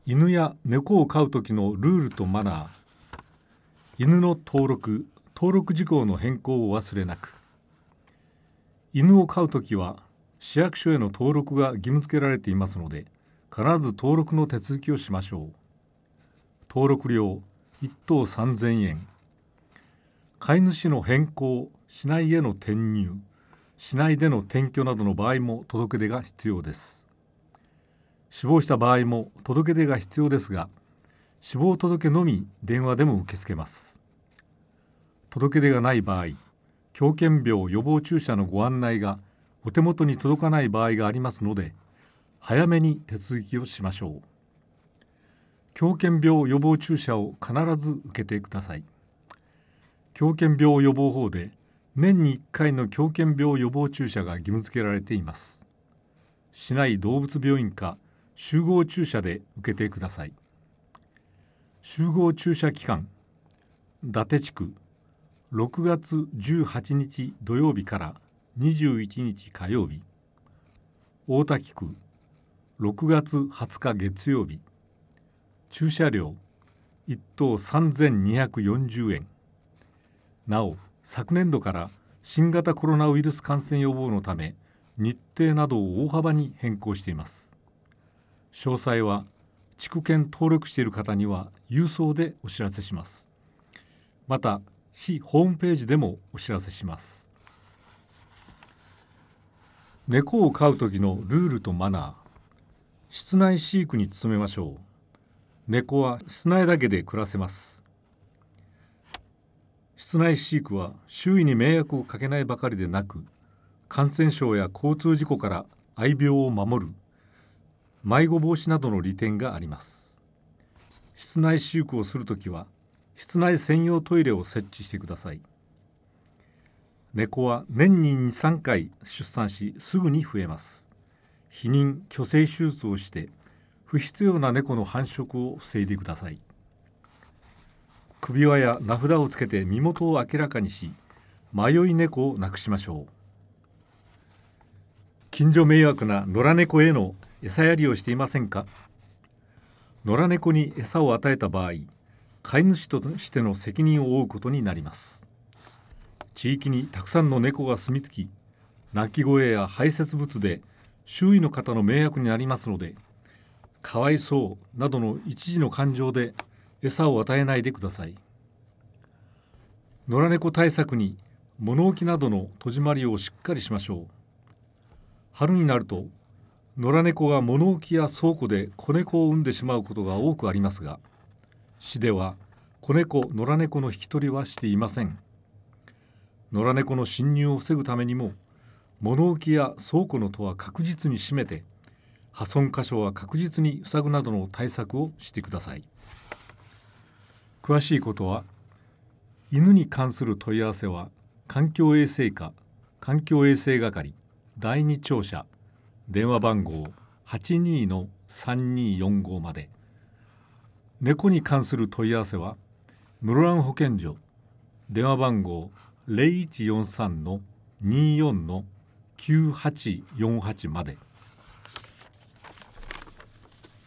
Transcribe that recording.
犬や猫を飼う時のルールとマナー。犬の登録事項の変更をお忘れなく。犬を飼うときは市役所への登録が義務付けられていますので、必ず登録の手続きをしましょう。登録料1頭3000円。飼い主の変更、市内への転入、市内での転居などの場合も届け出が必要です。死亡した場合も届け出が必要ですが、死亡届のみ電話でも受け付けます。届け出がない場合、狂犬病予防注射のご案内がお手元に届かない場合がありますので、早めに手続きをしましょう。狂犬病予防注射を必ず受けてください。狂犬病予防法で年に1回の狂犬病予防注射が義務付けられています。市内動物病院か集合注射で受けてください。集合注射期間、伊達地区6月18日土曜日から21日火曜日、大田区6月20日月曜日、注射料1頭3240円。なお、昨年度から新型コロナウイルス感染予防のため日程などを大幅に変更しています。詳細は地区券登録している方には郵送でお知らせします。また市ホームページでもお知らせします。猫を飼う時のルールとマナー。室内飼育に努めましょう。猫は室内だけで暮らせます。室内飼育は周囲に迷惑をかけないばかりでなく、感染症や交通事故から愛病を守る、迷子防止などの利点があります。室内飼育をするときは、室内専用トイレを設置してください。猫は年に2、3回出産し、すぐに増えます。避妊・去勢手術をして、不必要な猫の繁殖を防いでください。首輪や名札をつけて身元を明らかにし、迷い猫をなくしましょう。近所迷惑な野良猫への餌やりをしていませんか？野良猫に餌を与えた場合、飼い主としての責任を負うことになります。地域にたくさんの猫が住み着き、鳴き声や排泄物で周囲の方の迷惑になりますので、かわいそうなどの一時の感情で餌を与えないでください。野良猫対策に物置などの戸締まりをしっかりしましょう。春になると野良猫が物置や倉庫で子猫を産んでしまうことが多くありますが、市では子猫・野良猫の引き取りはしていません。野良猫の侵入を防ぐためにも、物置や倉庫の戸は確実に閉めて、破損箇所は確実に塞ぐなどの対策をしてください。詳しいことは、犬に関する問い合わせは環境衛生課環境衛生係第2庁舎電話番号 82-3245 まで。猫に関する問い合わせは室蘭保健所電話番号 0143-24-9848 まで。